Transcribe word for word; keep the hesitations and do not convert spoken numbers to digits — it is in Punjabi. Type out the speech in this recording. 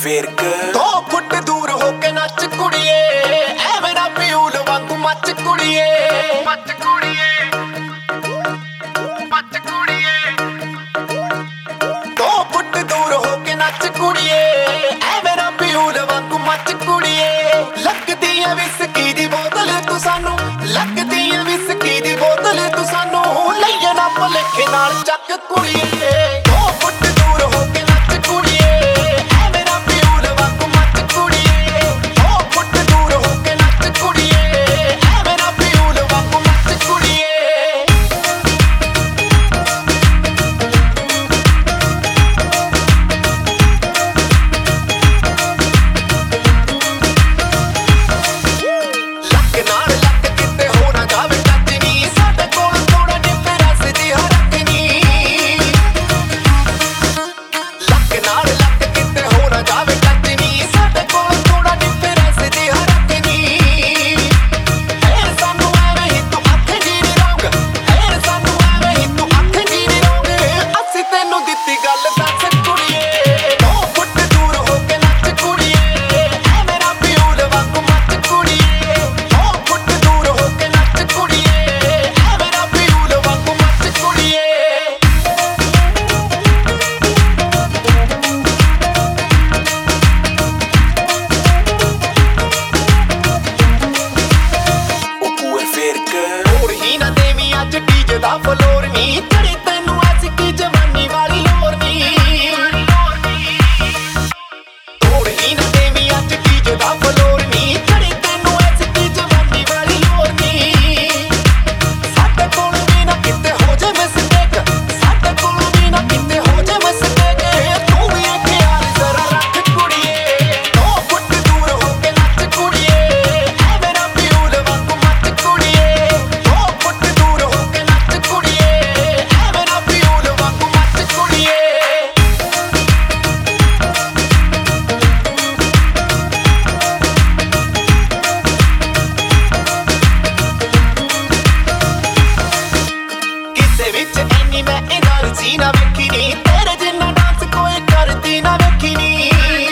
ਫੇਰ ਕੇ ਦੋ ਫੁੱਟ ਦੂਰ ਹੋ ਕੇ ਨੱਚ ਕੁੜੀਏ, ਐਵੇਂ ਨਾ ਪਿਊਲ ਵਾਂਗੂ ਮੱਚ ਕੁੜੀਏ, ਮੱਚ ਕੁੜੀਏ, ਮੱਚ ਕੁੜੀਏ। ਦੋ ਫੁੱਟ ਦੂਰ ਹੋ ਕੇ ਨੱਚ ਕੁੜੀਏ, ਐਵੇਂ ਨਾ ਪਿਊਲ ਵਾਂਗੂ ਮੱਚ ਕੁੜੀਏ। ਲੱਗਦੀ ਐ ਵਿਸਕੀ ਦੀ ਬੋਤਲ ਤੂੰ ਸਾਨੂੰ, ਲੱਗਦੀ ਐ ਵਿਸਕੀ ਦੀ ਬੋਤਲ ਤੂੰ ਸਾਨੂੰ, ਲਈਏ ਨਾ ਭੁਲੇਖੇ ਨਾਲ ਚੱਕ ਕੁੜੀਏ। ਦੋ ਫੁੱਟ ਦੂਰ ਹੋ ਕੇ ਨੱਚ ਕੁੜੀਏ, ਐਵੇਂ ਨਾ ਪਿਊਲ ਵਾਂਗੂ ਮੱਚ ਕੁੜੀਏ। ਦੋ ਫੁੱਟ ਦੂਰ ਹੋ ਕੇ ਨੱਚ ਕੁੜੀਏ, ਐਵੇਂ ਨਾ ਪਿਊਲ ਵਾਂਗੂ ਮੱਚ ਕੁੜੀਏ। ਲੱਕ ਨਾਲ ਲੱਕ ਕਿਤੇ ਹੋ ਨਾ ਜਾਵੇ ਟੱਚ ਨੀ, ਸਾਡੇ ਕੋਲ ਥੋੜਾ ਡਿਫਰੈਂਸ ਦੀ ਹਰਕ ਨੀ। ਲੱਕ ਨਾਲ ਲੱਕ ਕਿਤੇ ਹੋ ਨਾ ਜਾਵੇ ਟੱਚ ਨੀ, ਸਾਡੇ ਕੋਲ ਥੋੜਾ ਡਿਫਰੈਂਸ ਦੀ ਹਰਕ ਨੀ। ਫੇਰ ਸਾਨੂੰ ਐਵੇਂ ਹੀ ਤੂੰ ਅੱਖ ਜੀ ਨੀ ਰੋਂਗ, ਫੇਰ ਸਾਨੂੰ ਐਵੇਂ ਹੀ ਤੂੰ ਅੱਖ ਜੀ ਨੀ ਰੋਂਗ। ਅਸੀਂ ਤੈਨੂੰ ਦਿੱਤੀ ਗੱਲ ਦੱਸ ਕੁੜੀਏ, ਦੋ ਫੁੱਟ ਦੂਰ ਹੋ ਕੇ ਨੱਚ ਕੁੜੀਏ, ਐਵੇਂ ਨਾ ਪਿਊਲ ਵਾਂਗੂ ਮੱਚ ਕੁੜੀਏ। ਦੋ ਫੁੱਟ ਦੂਰ ਹੋ ਕੇ ਨੱਚ ਕੁੜੀਏ, ਐਵੇਂ ਨਾ ਪਿਊਲ ਵਾਂਗੂ ਮੱਚ ਕੁੜੀਏ। ਉਹ ਪੂਰ ਫੇਰ ਕੇ ਹੋਰ ਹੀ ਨਾ ਦੇਵੀਂ ਅੱਜ ਡੀਜੇ ਦਾ ਫਲੋਰ ਨੀ, ਤੇਰੀ ਤੈਨੂੰ ਐਸੀ ਕੀ ਜਵਾਨੀ ਵਾਲੀ ਲੋਰ ਨੀ। ਹੋਰ ਹੀ ਨਾ ਦੇਵੀਂ ਅੱਜ ਡੀਜੇ ਦਾ ਫਲੋਰ ਨੀ, ਤੇਰੀ ਤੈਨੂੰ ਐਸੀ ਕੀ ਜਵਾਨੀ ਵਾਲੀ ਲੋਰ ਨੀ। ਸਾਡੇ ਕੋਲ ਵੀ ਨਾ ਕਿਤੇ ਹੋ ਜੇ ਮਿਸਟੇਕ, ਸਾਡੇ ਕੋਲ ਵੀ ਨਾ ਕਿਤੇ ਹੋ ਜੇ ਮਿਸਟੇਕ। ਤੂੰ ਵੀ ਇਹ ਖਿਆਲ ਜ਼ਰਾ ਰੱਖ ਕੁੜੀਏ, ਦੋ ਫੁੱਟ ਦੂਰ ਹੋ ਕੇ ਨੱਚ ਕੁੜੀਏ, ਐਵੇਂ ਨਾ ਪਿਊਲ ਵਾਂਗੂ ਮੱਚ ਕੁੜੀਏ। ਦੋ ਫੁੱਟ ਦੂਰ ਹੋ ਕੇ ਨੱਚ ਕੁੜੀਏ, ਐਵੇਂ ਨਾ ਪਿਊਲ ਵਾਂਗੂ ਮੱਚ ਕੁੜੀਏ। ਕਿਸੇ ਵਿੱਚ ਇੰਨੀ ਮੈਂ એનર્ਜੀ ਨਾ ਵੇਖੀ ਨੀ, ਤੇਰੇ ਜਿੰਨਾ ਡਾਂਸ ਕੋਈ ਕਰਦੀ ਨਾ ਵੇਖੀ ਨੀ।